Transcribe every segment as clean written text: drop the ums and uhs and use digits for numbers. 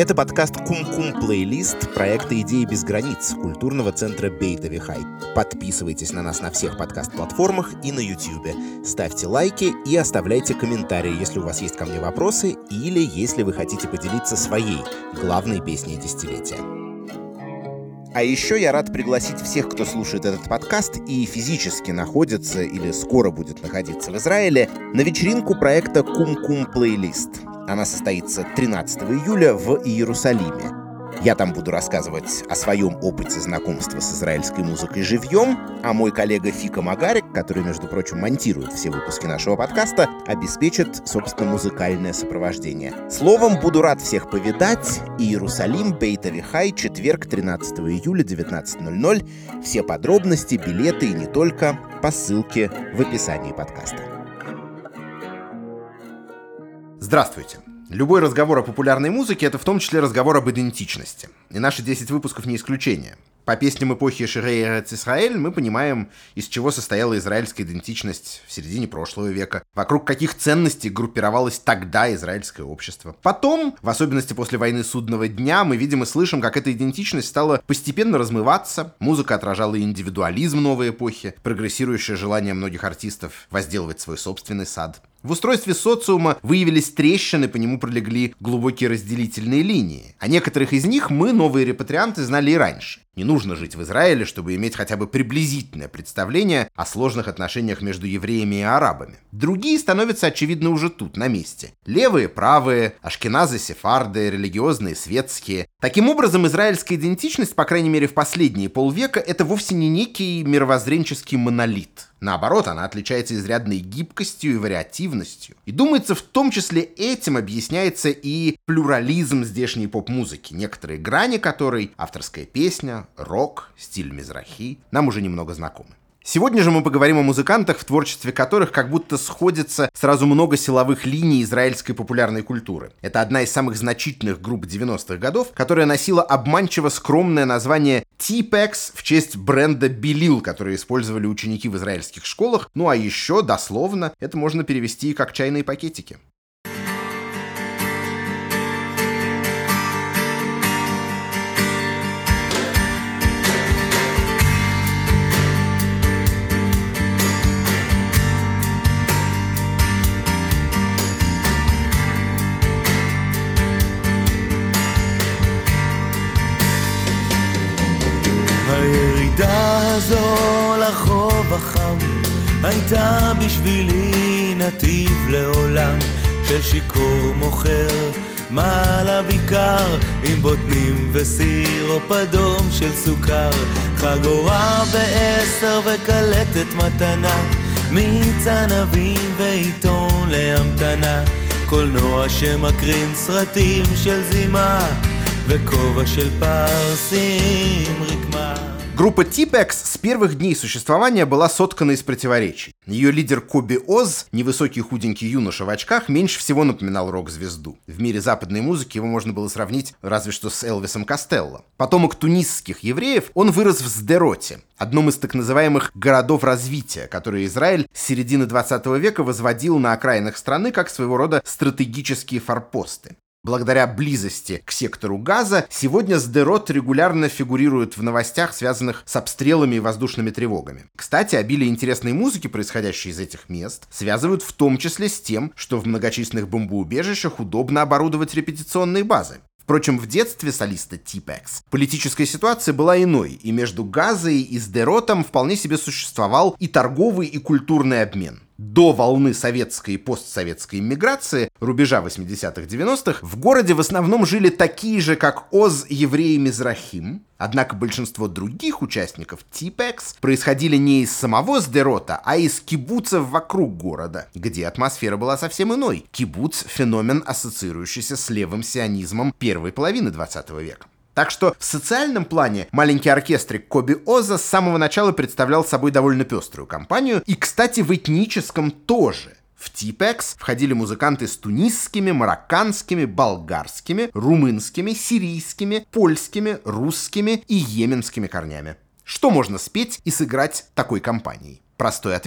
Это подкаст «Кум-Кум Плейлист» проекта «Идеи без границ» культурного центра Бейта Вихай. Подписывайтесь на нас на всех подкаст-платформах и на Ютьюбе. Ставьте лайки и оставляйте комментарии, если у вас есть ко мне вопросы или если вы хотите поделиться своей главной песней десятилетия. А еще я рад пригласить всех, кто слушает этот подкаст и физически находится или скоро будет находиться в Израиле, на вечеринку проекта «Кум-Кум Плейлист». Она состоится 13 июля в Иерусалиме. Я там буду рассказывать о своем опыте знакомства с израильской музыкой живьем, а мой коллега Фика Магарик, который, между прочим, монтирует все выпуски нашего подкаста, обеспечит, собственно, музыкальное сопровождение. Словом, буду рад всех повидать. Иерусалим, Бейта Вихай, четверг, 13 июля, 19:00. Все подробности, билеты и не только по ссылке в описании подкаста. Здравствуйте! Любой разговор о популярной музыке — это в том числе разговор об идентичности. И наши 10 выпусков не исключение. По песням эпохи Ширей Эрец Исраэль мы понимаем, из чего состояла израильская идентичность в середине прошлого века, вокруг каких ценностей группировалось тогда израильское общество. Потом, в особенности после войны Судного дня, мы видим и слышим, как эта идентичность стала постепенно размываться. Музыка отражала индивидуализм новой эпохи, прогрессирующее желание многих артистов возделывать свой собственный сад. В устройстве социума выявились трещины, по нему пролегли глубокие разделительные линии. О некоторых из них мы, новые репатрианты, знали и раньше. Не нужно жить в Израиле, чтобы иметь хотя бы приблизительное представление о сложных отношениях между евреями и арабами. Другие становятся очевидны уже тут, на месте. Левые, правые, ашкеназы, сефарды, религиозные, светские. Таким образом, израильская идентичность, по крайней мере в последние полвека, это вовсе не некий мировоззренческий монолит. Наоборот, она отличается изрядной гибкостью и вариативностью. И думается, в том числе этим объясняется и плюрализм здешней поп-музыки, некоторые грани которой — авторская песня, рок, стиль мизрахи — нам уже немного знакомы. Сегодня же мы поговорим о музыкантах, в творчестве которых как будто сходится сразу много силовых линий израильской популярной культуры. Это одна из самых значительных групп 90-х годов, которая носила обманчиво скромное название T-Pex в честь бренда Белил, который использовали ученики в израильских школах. Ну а еще, дословно, это можно перевести и как чайные пакетики. הירידה הזו לחוב החם הייתה בשבילי נתיב לעולם של שיכור מוכר מעלה ביקר עם בוטנים וסירופ אדום של סוכר חגורה ב10 וקלטת מתנה מיץ ענבים ועיתון להמתנה קולנוע שמקרין סרטים של זימה וכובע של פרסים רקמה. Группа T-Pex с первых дней существования была соткана из противоречий. Ее лидер Коби Оз, невысокий худенький юноша в очках, меньше всего напоминал рок-звезду. В мире западной музыки его можно было сравнить разве что с Элвисом Костелло. Потомок тунисских евреев, он вырос в Сдероте, одном из так называемых городов развития, которые Израиль с середины 20 века возводил на окраинах страны как своего рода стратегические форпосты. Благодаря близости к сектору Газа сегодня Сдерот регулярно фигурирует в новостях, связанных с обстрелами и воздушными тревогами. Кстати, обилие интересной музыки, происходящей из этих мест, связывают в том числе с тем, что в многочисленных бомбоубежищах удобно оборудовать репетиционные базы. Впрочем, в детстве солиста T-Pex политическая ситуация была иной, и между Газой и Сдеротом вполне себе существовал и торговый, и культурный обмен. До волны советской и постсоветской иммиграции, рубежа 80-х-90-х, в городе в основном жили такие же, как Оз, евреи Мизрахим. Однако большинство других участников T-Pex происходили не из самого Сдерота, а из кибуцев вокруг города, где атмосфера была совсем иной. Кибуц — феномен, ассоциирующийся с левым сионизмом первой половины 20 века. Так что в социальном плане маленький оркестрик Коби Оза с самого начала представлял собой довольно пеструю компанию, и, кстати, в этническом тоже. В T-Pex входили музыканты с тунисскими, марокканскими, болгарскими, румынскими, сирийскими, польскими, русскими и йеменскими корнями. Что можно спеть и сыграть такой компанией? Простой ответ —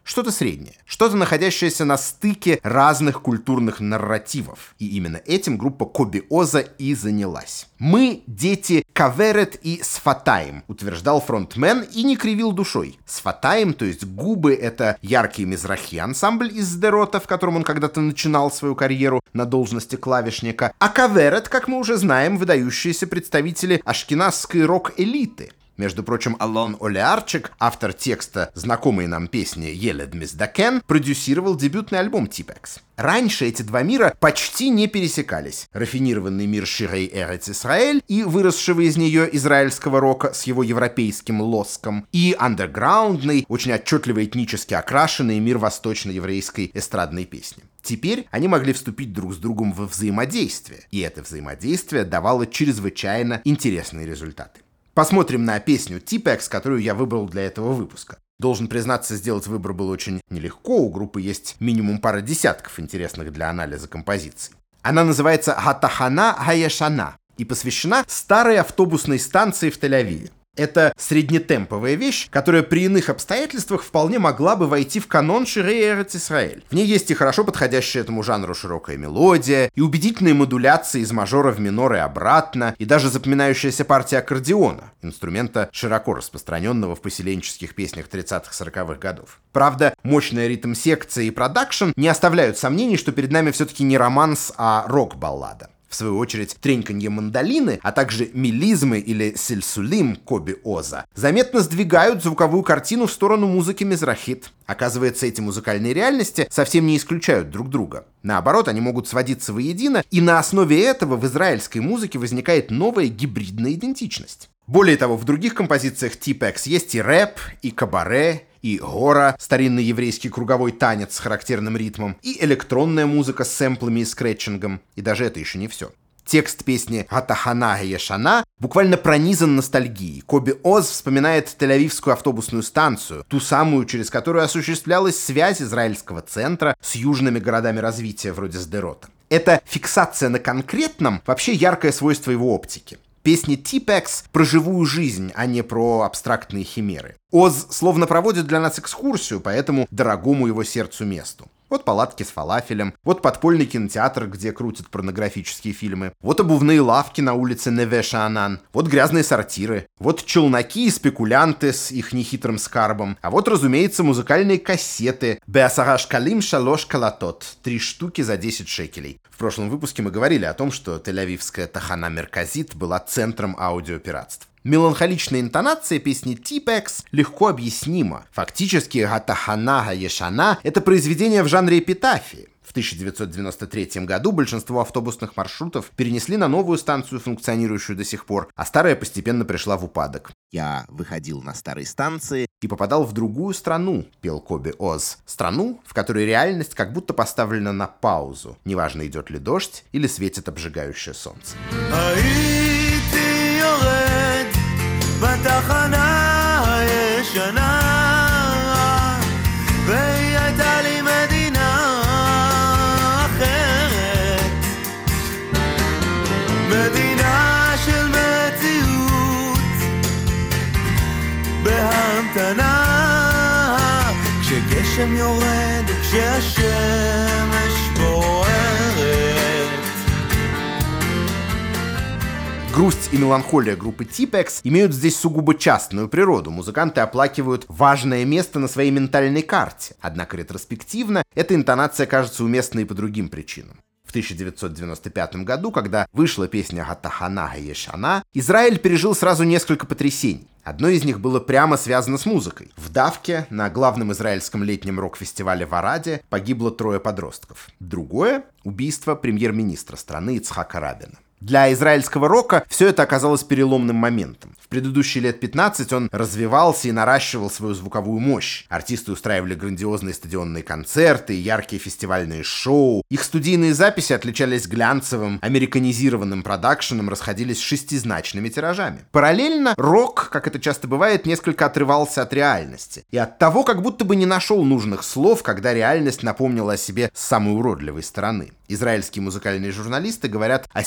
Что-то среднее, что-то находящееся на стыке разных культурных нарративов. И именно этим группа Коби Оза и занялась. «Мы — дети Каверет и Сфатаим», утверждал фронтмен и не кривил душой. Сфатаим, то есть губы, это яркий мизрахи ансамбль из Сдерота, в котором он когда-то начинал свою карьеру на должности клавишника. А Каверет, как мы уже знаем, выдающиеся представители ашкеназской рок-элиты. Между прочим, Алон Олеарчик, автор текста знакомой нам песни «Елед Миздакен», продюсировал дебютный альбом Типекс. Раньше эти два мира почти не пересекались. Рафинированный мир Ширей Эрец Исраэль и выросшего из нее израильского рока с его европейским лоском, и андерграундный, очень отчетливо этнически окрашенный мир восточноеврейской эстрадной песни. Теперь они могли вступить друг с другом во взаимодействие, и это взаимодействие давало чрезвычайно интересные результаты. Посмотрим на песню Типекс, которую я выбрал для этого выпуска. Должен признаться, сделать выбор было очень нелегко, у группы есть минимум пара десятков интересных для анализа композиций. Она называется «Гатахана Гаешана» и посвящена старой автобусной станции в Тель-Авиве. Это среднетемповая вещь, которая при иных обстоятельствах вполне могла бы войти в канон Ширей Эрец Исраэль. В ней есть и хорошо подходящая этому жанру широкая мелодия, и убедительные модуляции из мажора в минор и обратно, и даже запоминающаяся партия аккордеона, инструмента, широко распространенного в поселенческих песнях 30-40-х годов. Правда, мощная ритм-секция и продакшн не оставляют сомнений, что перед нами все-таки не романс, а рок-баллада. В свою очередь, треньканье мандолины, а также мелизмы или сельсулим Коби Оза заметно сдвигают звуковую картину в сторону музыки мизрахит. Оказывается, эти музыкальные реальности совсем не исключают друг друга. Наоборот, они могут сводиться воедино, и на основе этого в израильской музыке возникает новая гибридная идентичность. Более того, в других композициях Типекс есть и рэп, и кабаре, и гора, старинный еврейский круговой танец с характерным ритмом, и электронная музыка с сэмплами и скретчингом. И даже это еще не все. Текст песни «Гатахана Гаешана» буквально пронизан ностальгией. Коби Оз вспоминает Тель-Авивскую автобусную станцию, ту самую, через которую осуществлялась связь израильского центра с южными городами развития, вроде Сдерота. Эта фиксация на конкретном вообще яркое свойство его оптики. Песни Типекс про живую жизнь, а не про абстрактные химеры. Оз словно проводит для нас экскурсию по этому дорогому его сердцу месту. Вот палатки с фалафелем, вот подпольный кинотеатр, где крутят порнографические фильмы, вот обувные лавки на улице Неве-Шаанан, вот грязные сортиры, вот челноки и спекулянты с их нехитрым скарбом, а вот, разумеется, музыкальные кассеты «Беасара шкалим шалош калатот» 3 штуки за 10 шекелей. В прошлом выпуске мы говорили о том, что Тель-Авивская Тахана Мерказит была центром аудиопиратств. Меланхоличная интонация песни Типекс легко объяснима. Фактически «Гатахана Гаешана» — это произведение в жанре эпитафии. В 1993 году большинство автобусных маршрутов перенесли на новую станцию, функционирующую до сих пор, а старая постепенно пришла в упадок. «Я выходил на старой станции и попадал в другую страну», — пел Коби Оз. Страну, в которой реальность как будто поставлена на паузу. Неважно, идет ли дождь или светит обжигающее солнце. בתחנה הישנה והיא הייתה לי מדינה אחרת, מדינה של מציאות בהמתנה, כשגשם יורד וכשהשמש בוערת. Грусть и меланхолия группы Типекс имеют здесь сугубо частную природу. Музыканты оплакивают важное место на своей ментальной карте. Однако ретроспективно эта интонация кажется уместной и по другим причинам. В 1995 году, когда вышла песня «Гатахана Гаешана», Израиль пережил сразу несколько потрясений. Одно из них было прямо связано с музыкой. В Давке, на главном израильском летнем рок-фестивале в Араде, погибло 3 подростков. Другое — убийство премьер-министра страны Ицхака Рабина. Для израильского рока все это оказалось переломным моментом. В предыдущие лет 15 он развивался и наращивал свою звуковую мощь. Артисты устраивали грандиозные стадионные концерты, яркие фестивальные шоу. Их студийные записи отличались глянцевым, американизированным продакшеном, расходились шестизначными тиражами. Параллельно рок, как это часто бывает, несколько отрывался от реальности. И от того, как будто бы не нашел нужных слов, когда реальность напомнила о себе с самой уродливой стороны. Израильские музыкальные журналисты говорят о середине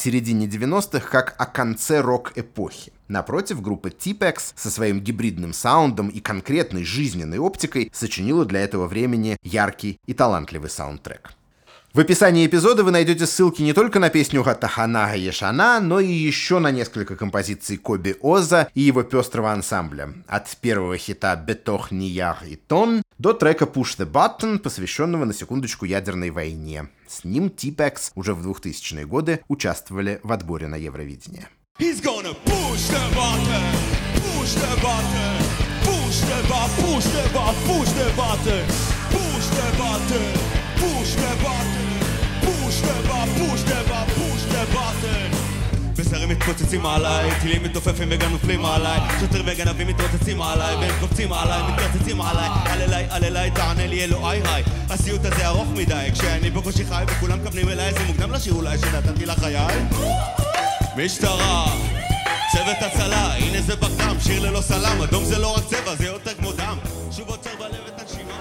середине 90-х как о конце рок-эпохи. Напротив, группа T-Pex со своим гибридным саундом и конкретной жизненной оптикой сочинила для этого времени яркий и талантливый саундтрек. В описании эпизода вы найдете ссылки не только на песню «Гатаханага Ешана», но и еще на несколько композиций Коби Оза и его пестрого ансамбля. От первого хита «Бетох Нияр и Тон» до трека «Push the Button», посвященного, на секундочку, ядерной войне. С ним T-Pex уже в 2000-е годы участвовали в отборе на Евровидение. He's gonna push the button, push the button, push the button, push the button, push the button, push the button, push the button, push the button, push the button, push the button. בשרים מתפוצצים עליי, טילים מתעופפים וגם נופלים עליי, שוטר וגנבים מתרוצצים עליי, והם קופצים עליי, מתרצצים עליי, על אליי, תענה לי אלוהי היי, הסיוט הזה ארוך מדי, כשאני בקושי חי וכולם מכוונים אליי, זה מוקדם לשיר אולי שנתתי לחיי. משטרה, צוות הצלה, הנה זה בקדם, שיר ללא סלם, אדום זה לא רק צבע, זה יותר כמו דם, שוב עוצר בלב את הנשימה.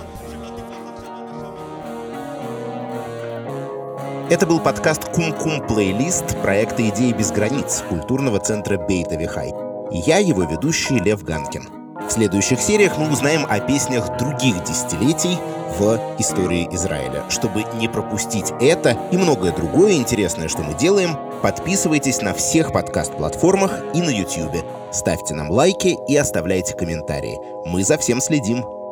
Это был подкаст «Кум-Кум Плейлист» проекта «Идеи без границ» культурного центра Бейт Авихай. И я, его ведущий, Лев Ганкин. В следующих сериях мы узнаем о песнях других десятилетий в истории Израиля. Чтобы не пропустить это и многое другое интересное, что мы делаем, подписывайтесь на всех подкаст-платформах и на YouTube. Ставьте нам лайки и оставляйте комментарии. Мы за всем следим.